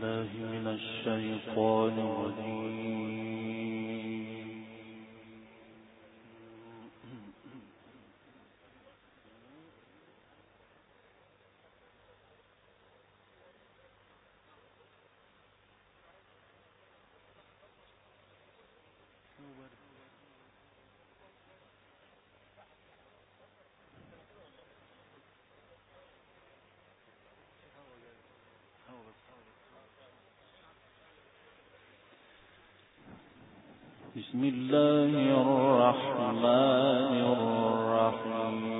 بالله من الشيطان الرجيم. بسم الله الرحمن الرحيم.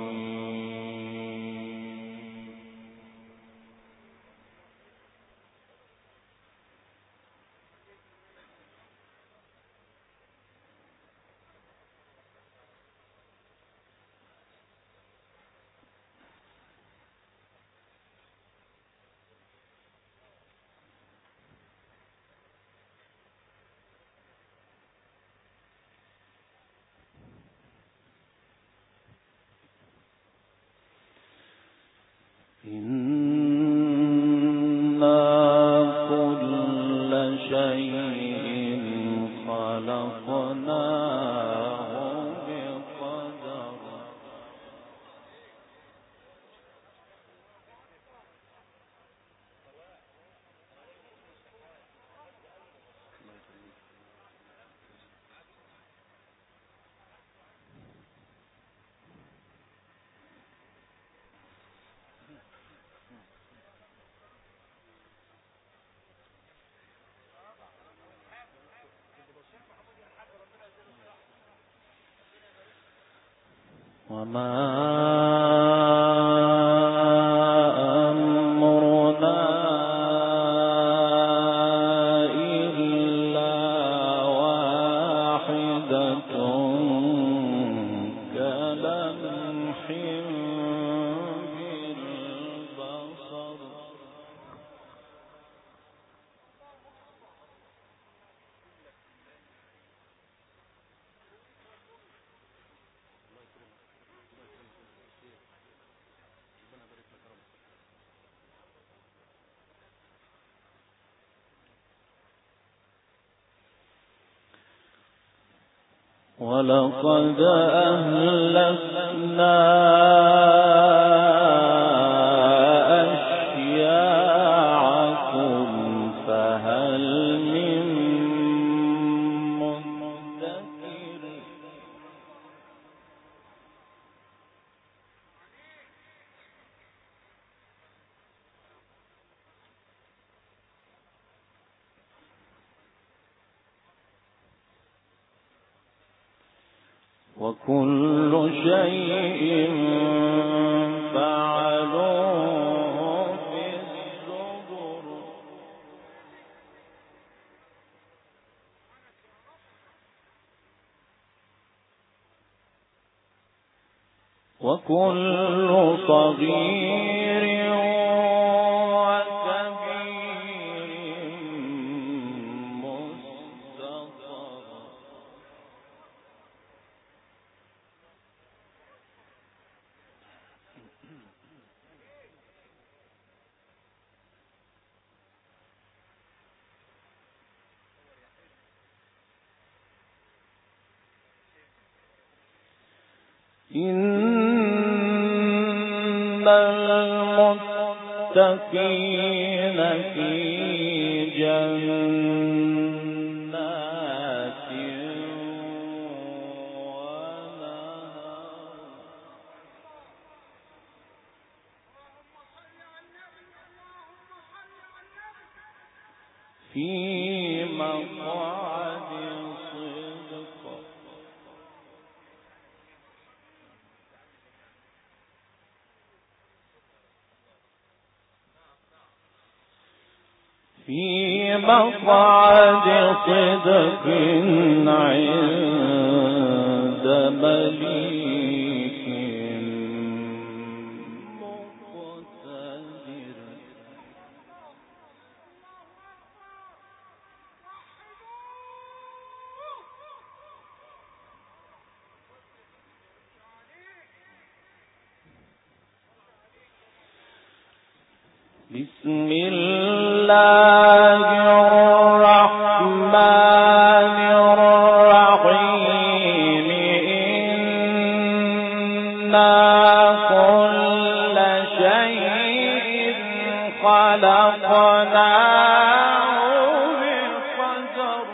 إنا كل شيء خلقناه بقدر. وما أمرنا إلا واحدة كلمح بالبصر. ولقد أهلكنا أشياعكم فهل من مدكر. وكل شيء فعلوه في الزبر. وكل صغير وكبير مستطر. إن المتقين في جنات ونهر. في مقعد صدق. في مقعد صدق عند مليك مقتدر. بسم الله بقدر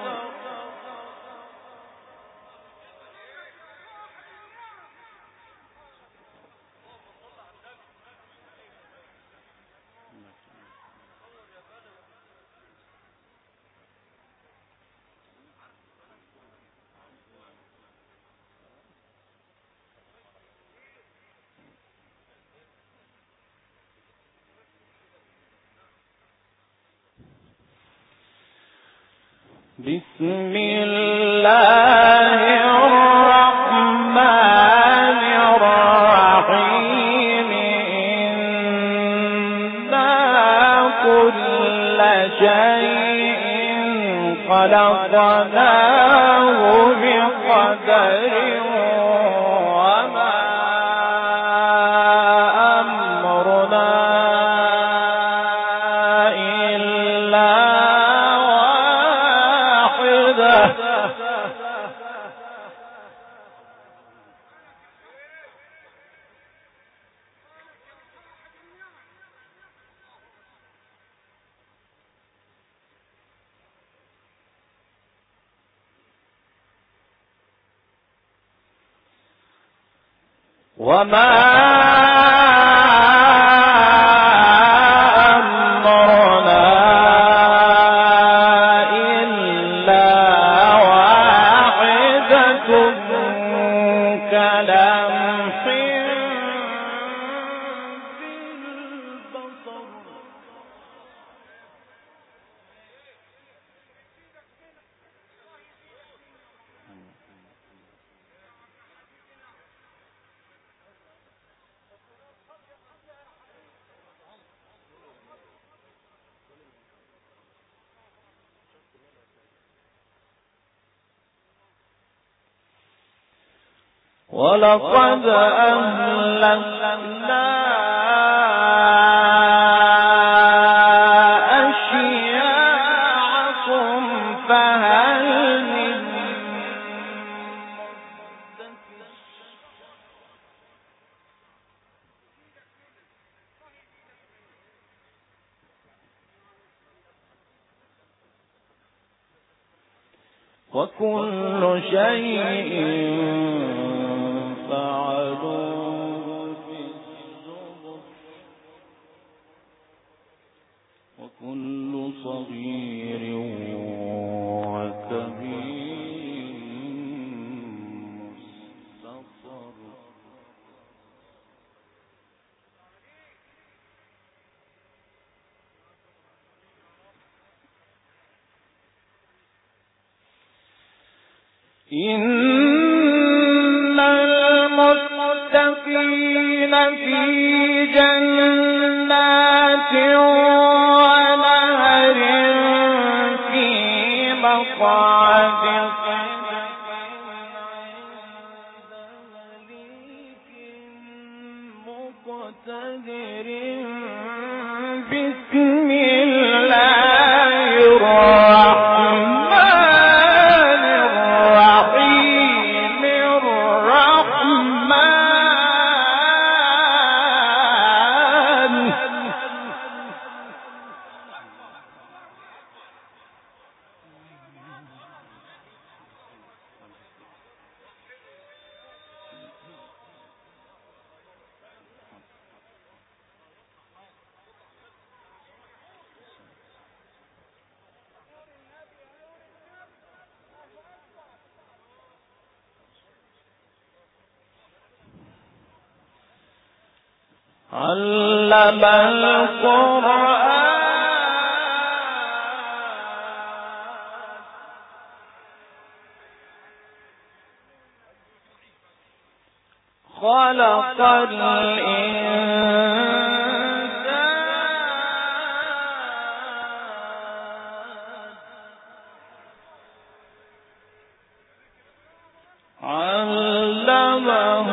بسم الله الرحمن الرحيم إنا كل شيء خلقناه بقدر وما أمرنا إلا وما أمرنا إلا واحدة كلمح بالبصر ولقد أهلكنا أشياعكم فهل من مدكر وكل شيء فعلوه في الزبر وكل صغير وكبير مستطر إن المتقين في جنات ونهر في مقعد عند مليك مقتدر بسم الله الرحمن الرحيم الرحمن علم القرآن خلق الإنسان علمه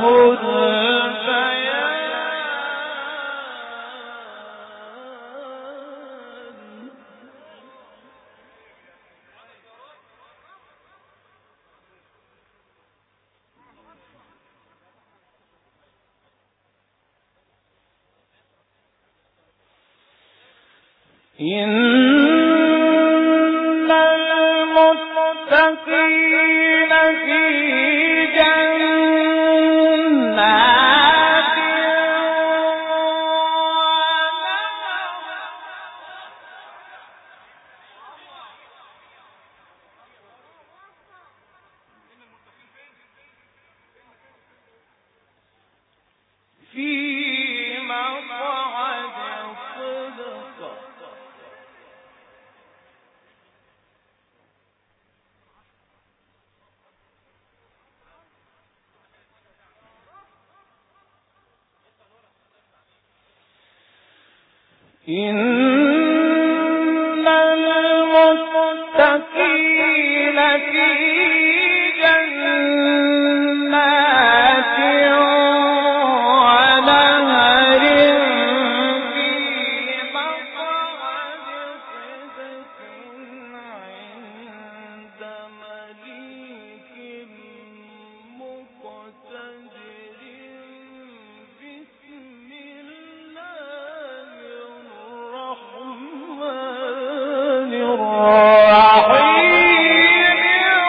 إن المتقين في جنات في مقعد صدق إن المتقين في جنات ونهر في مقعد صدق عند مليك مقتدر بسم الله الرحمن الرحيم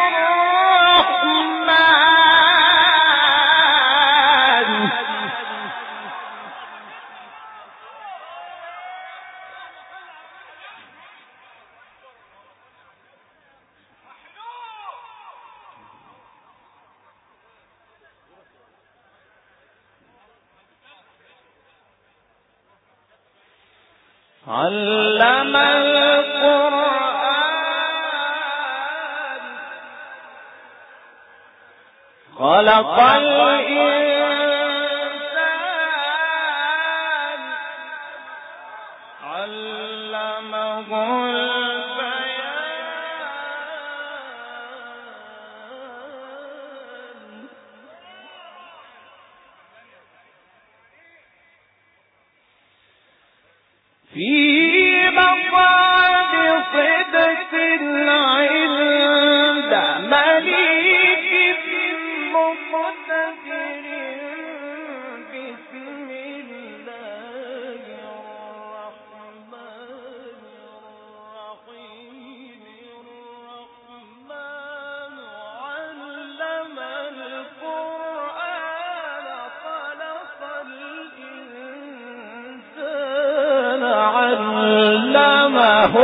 علم القرآن خلق الإنسان علمه البيان في مقعد صدق عند مليك مقتدر بسم الله الرحمن الرحيم الرحمن علم القرآن خلق الإنسان علمه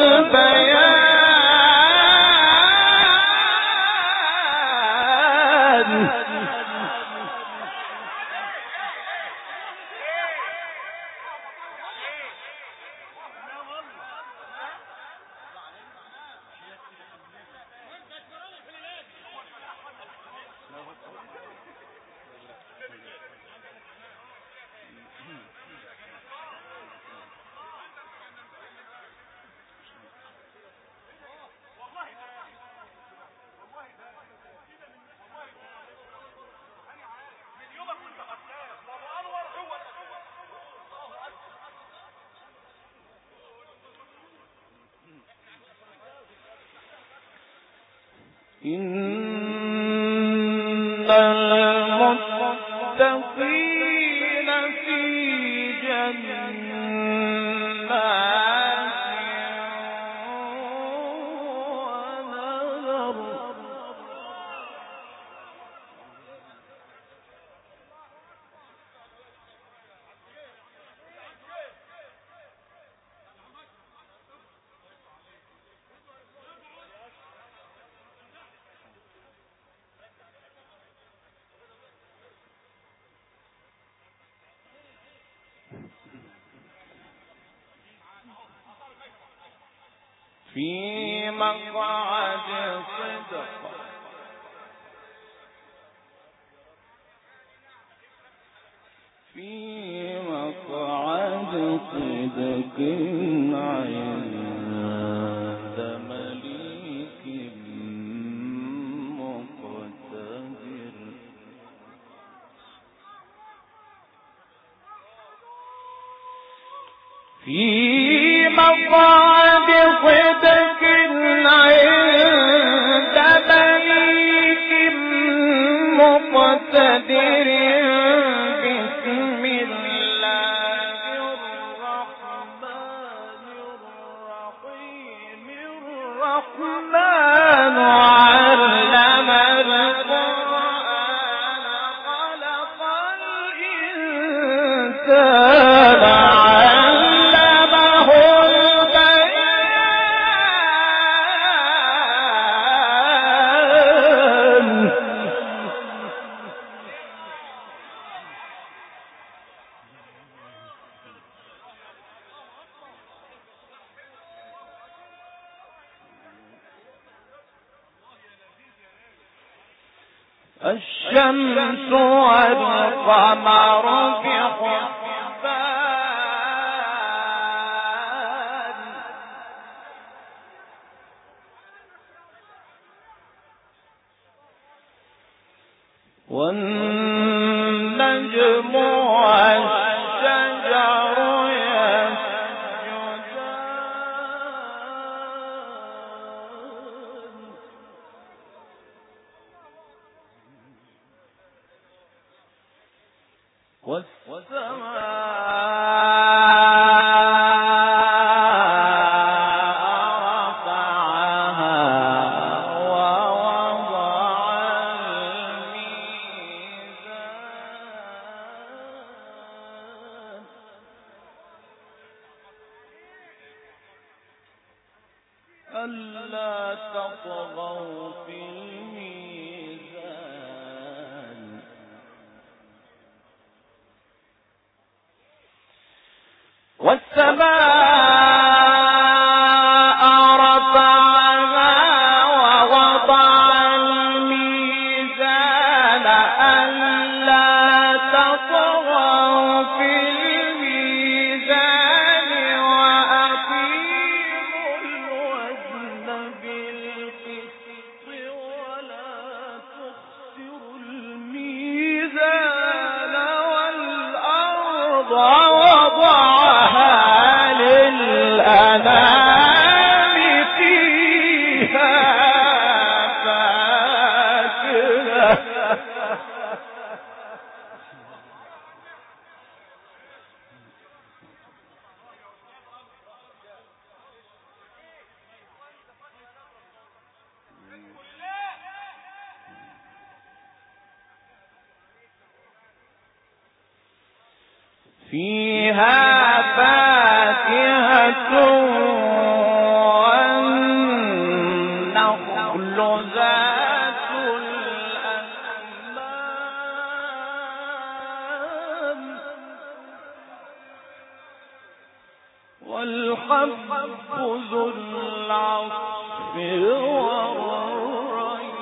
البيان إن المتقين في جنات ونهر في مقعد صدق في مقعد صدق عند مليك مقتدر في مقعد صدق عند مليك مقتدر بسم الله الرحمن الرحمن علم القرآن خلق الإنسان علمه البيان الشمس والقمر بحسبان والنجم والشجر ألا تطغوا في الميزان والسماء رفعها ووضع الميزان ألا تطغوا في الميزان وأقيموا الوزن بالقسط ولا تخسروا الميزان والأرض وضعها للأنام فيها فاكهة فيها فاكهة والنخل ذات الأكمام والحب ذو العصف والريحان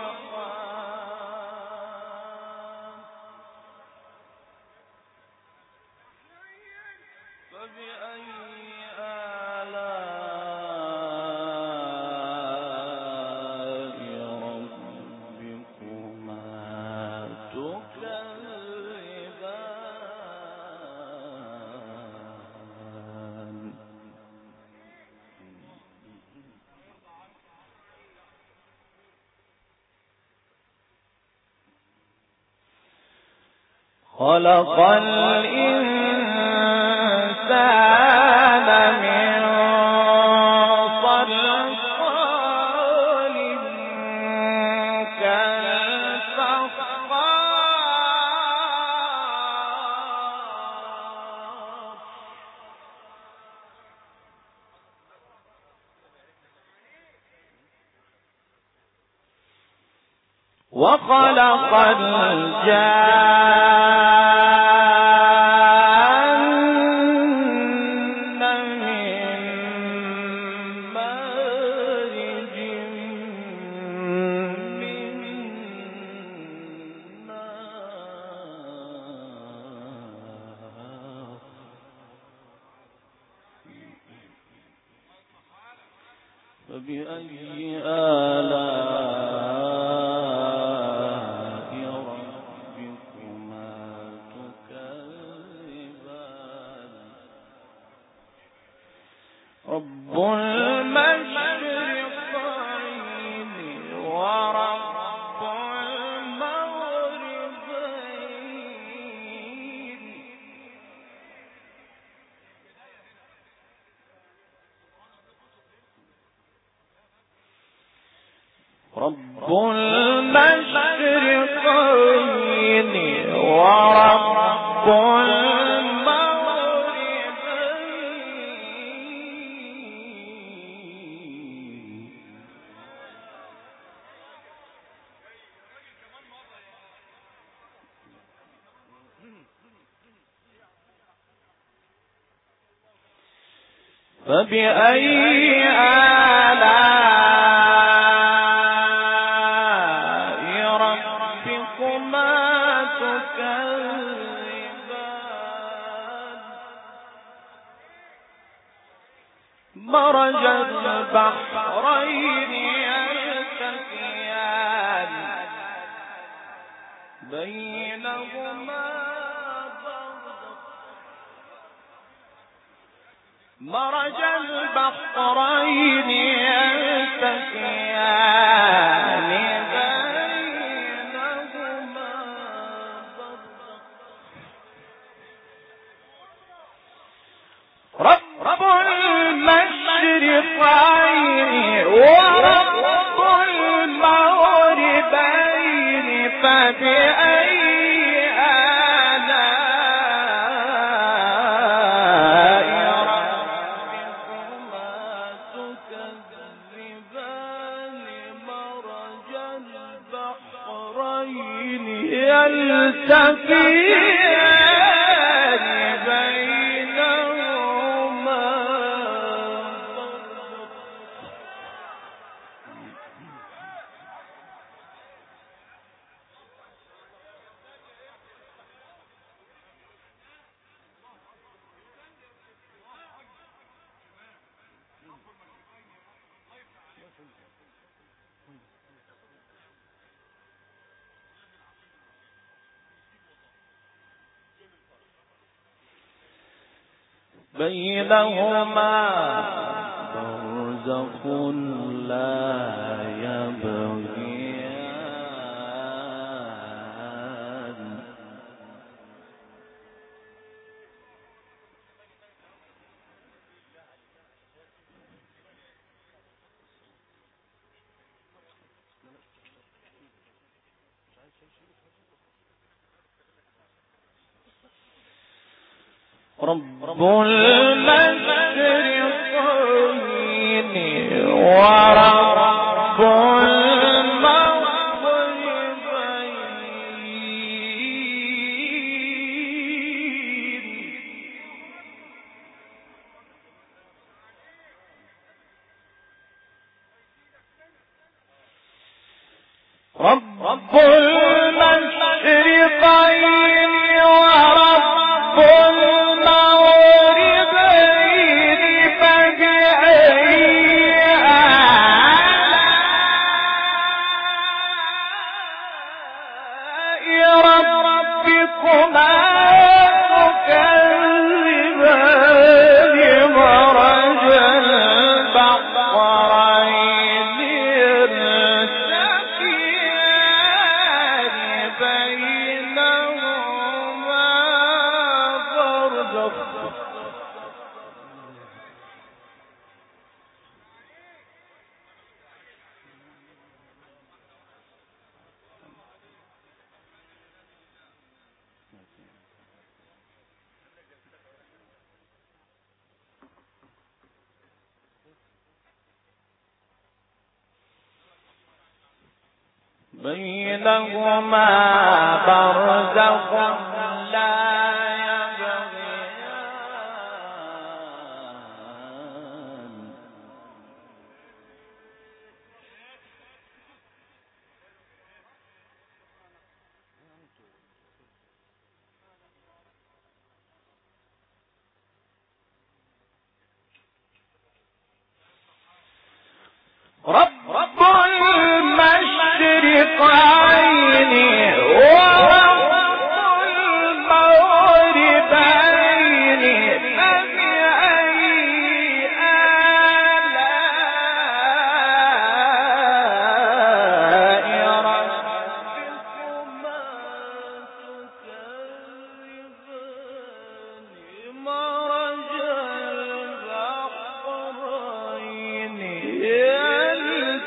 فبأي آلاء ربكما تكذبان خلق الإنسان من صلصال كالفخار وخلق الجان من مارج من نار فبأي آلاء ربكما تكذبان رب المشرقين ورب المغربين رب المشرقين ورب المغربين فبأي آلاء ربكما تكذبان مرج البحرين يلتقيان بينهما مرج البحرين يلتقيان بينهما رب المشرقين ورب المغربين فبأي يلتقيان بينهما برزخ لا يبغيان رب المشرقين ورب المغربين رب المشرقين ورب المغربين فبأي آلاء ربكما تكذبان مرج البحرين يلتقيان بينهما برزخ بينهما برزخ لا يبغيان رب المشرقين ورب المغربين فبأي آلاء ربكما تكذبان مرج البحرين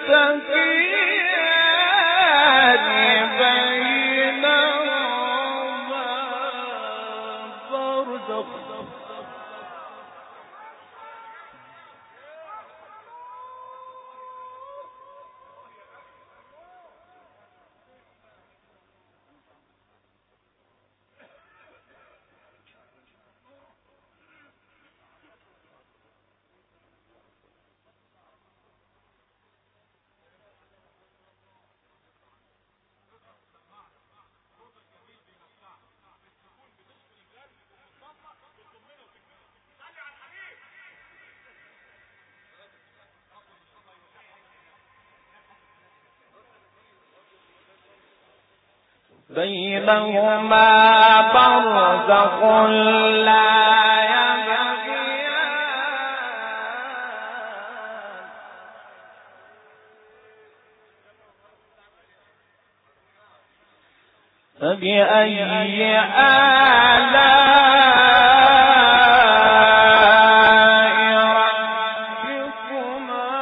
بينهما برزخ لا يبغيان فبأي آلاء ربكما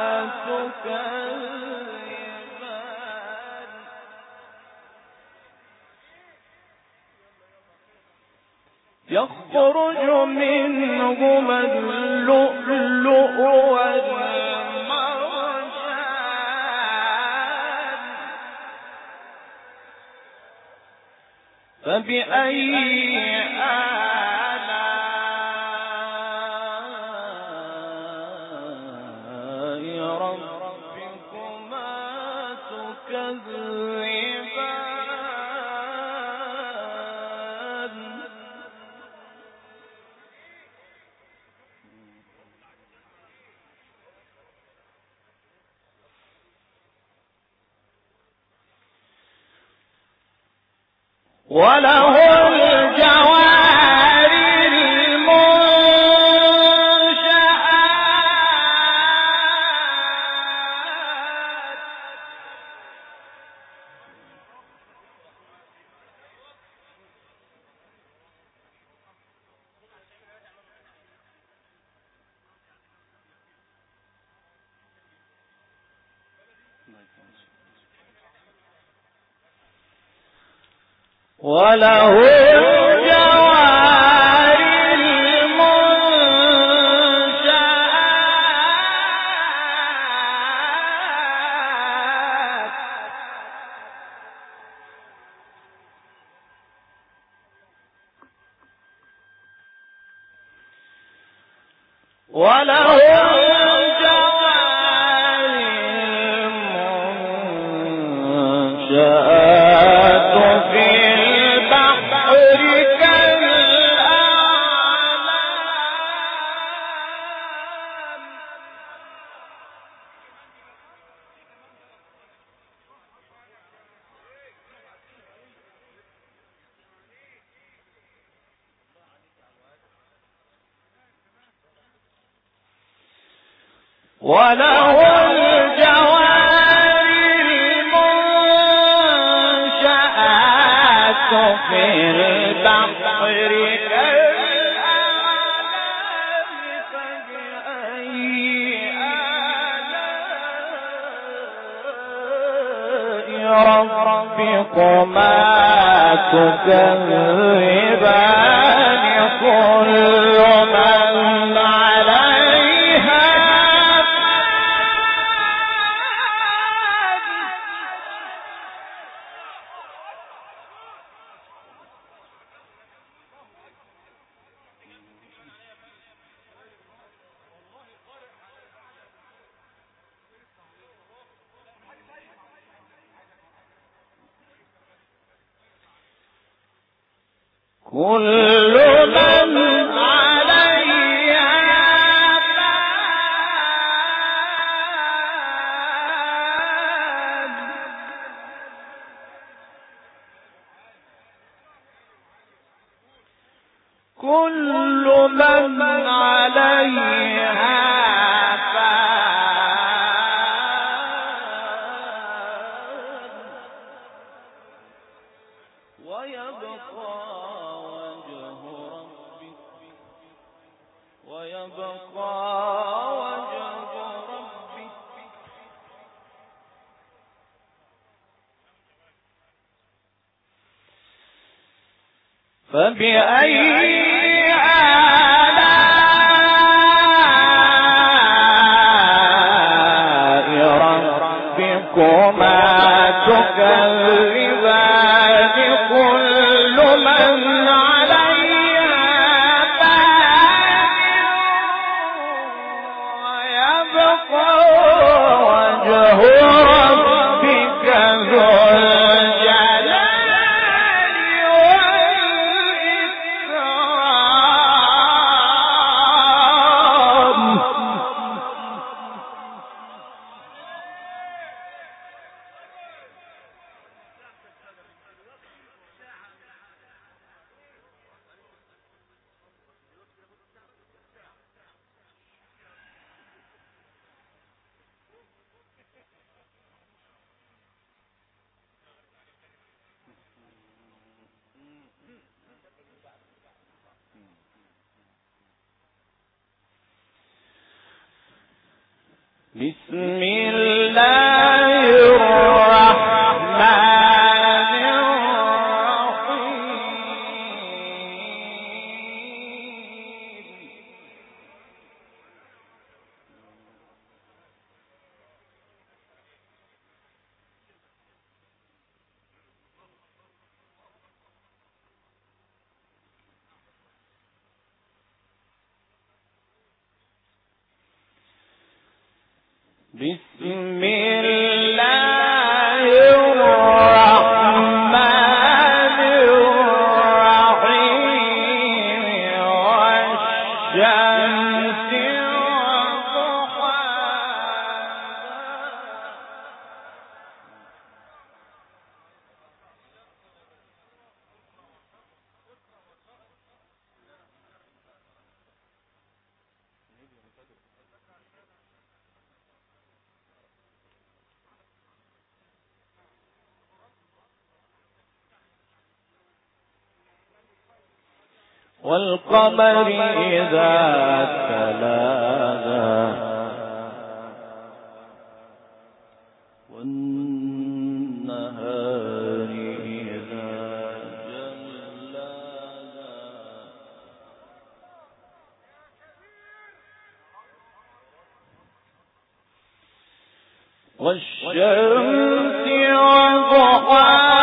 تكذبان يخرج منهما اللؤلؤ والمرجان فبأي آلاء ربكما تكذبان وله الجوار المنشآت وله الجوار المنشآت وله الجوار المنشآت في البحر كالأعلام وله الجوار المنشآت في البحر كالأعلام فبأي آلاء ربكما تكذبان كل من عليها كل من عليها فان كل من عليها فان ويبقى وجه ربك فبأي آلاء ربكما تكذبان كل من عليها ويبقى وجه ربك ذو الجلال والإكرام بسم الله الرحمن الرحيم. بسم الله الرحمن الرحيم. والشمس والقمر إذا تلاها والنهار إذا جلاها والشمس وضحاها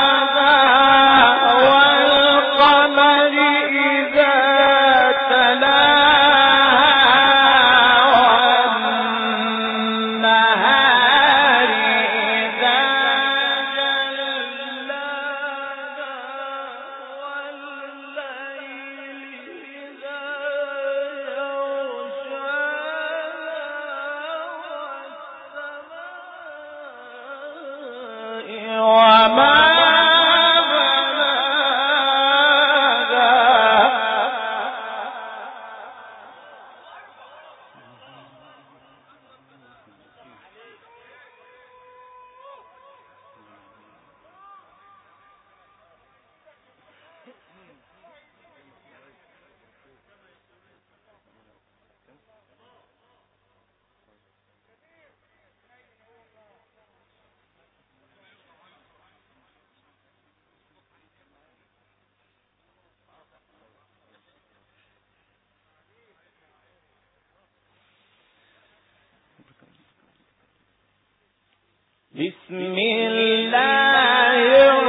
بسم الله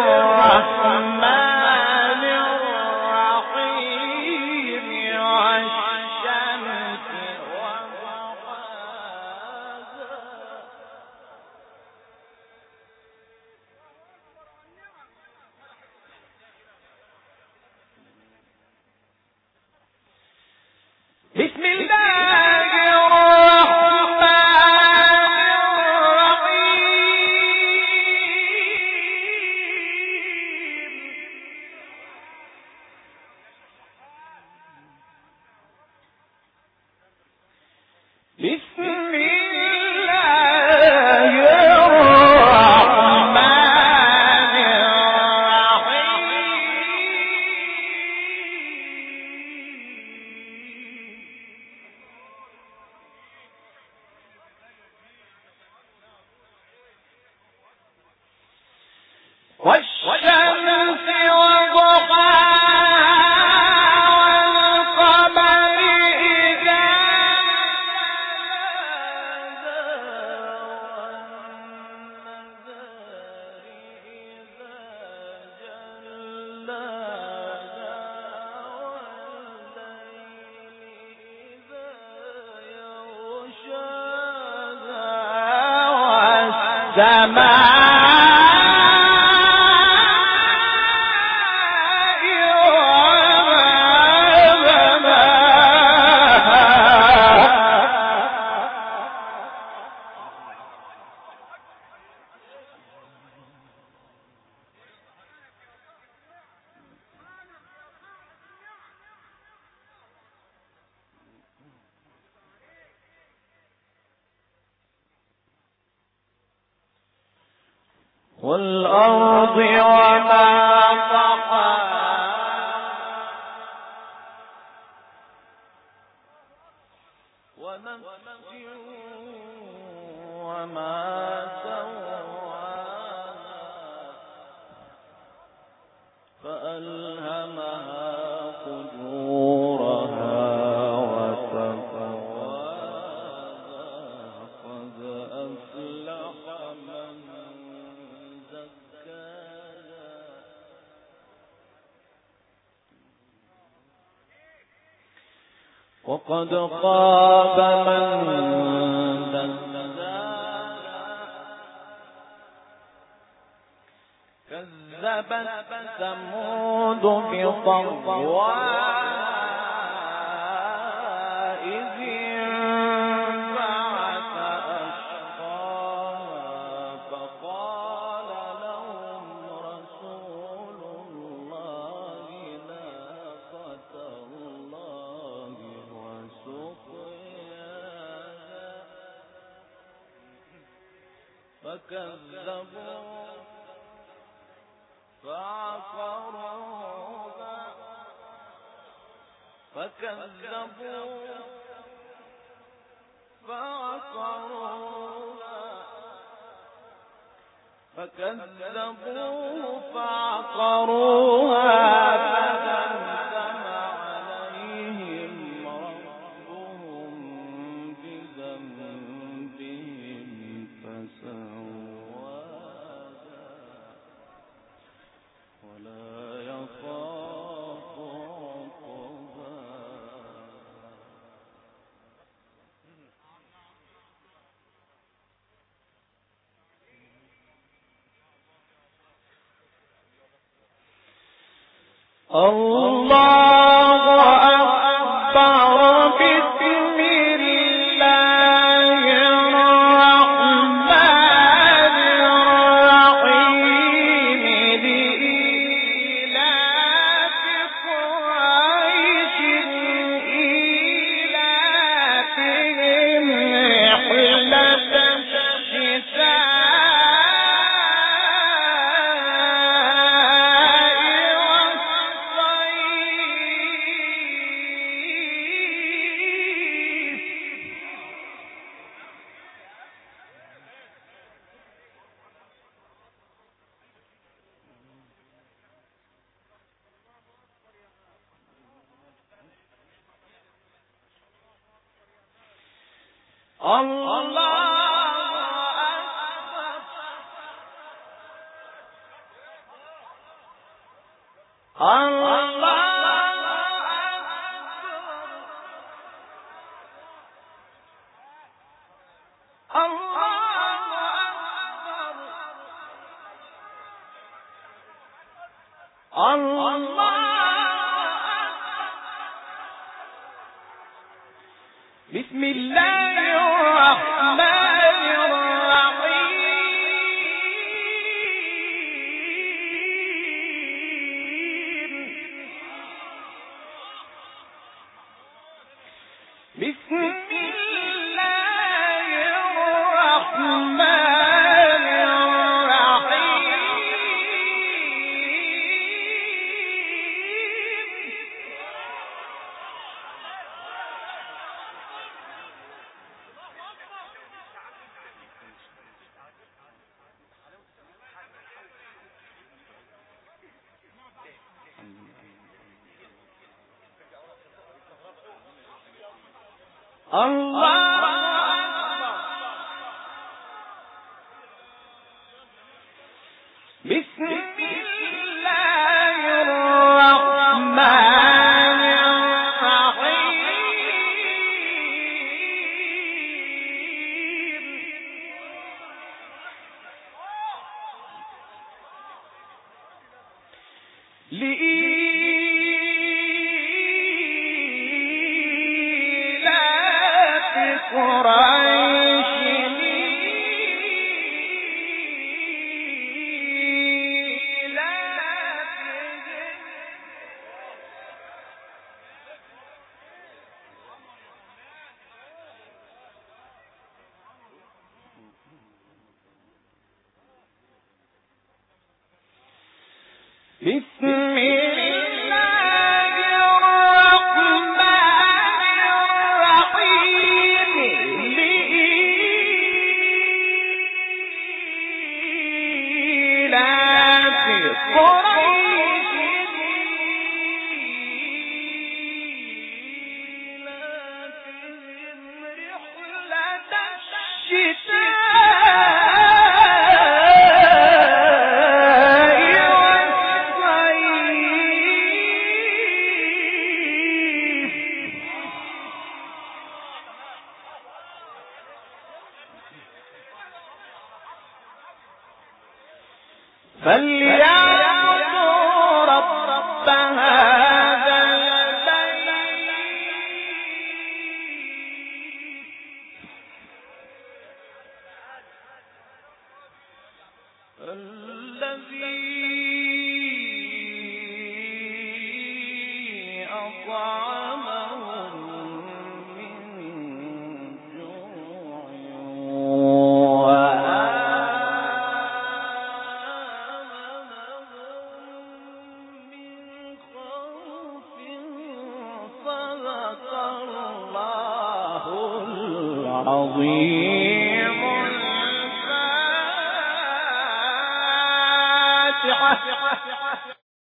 الرحمن الرحيم. والشمس وضحاها. بسم الله والشمس وضحاها والقمر إذا والأرض وما طحاها ونفس وما سواها فألهمها فجورها وتقواها قد أفلح من زكاها وقد خاب من كذبت ثمود بطغواها إذ انبعث أشقاها فقال لهم رسول الله ناقة الله وسقياها فكذبوا فكذبوا فعقروها فدمدم عليهم ربهم بذنبهم فسواها ولا يخاف عقباها الله أكبر بسم الله الرحمن الرحيم لإيلاف قريش إيلافهم رحلة الشتاء بسم الله الرحمن الرحيم بسم الله الرحمن الله بسم الله الرحمن الرحيم لإيلاف قريش بسم الله الرحمن الرحيم فليعبدوا رب هذا البيت الذي أطعمهم من جوع وآمنهم من خوف. صدق الله العظيم. الفاتحة.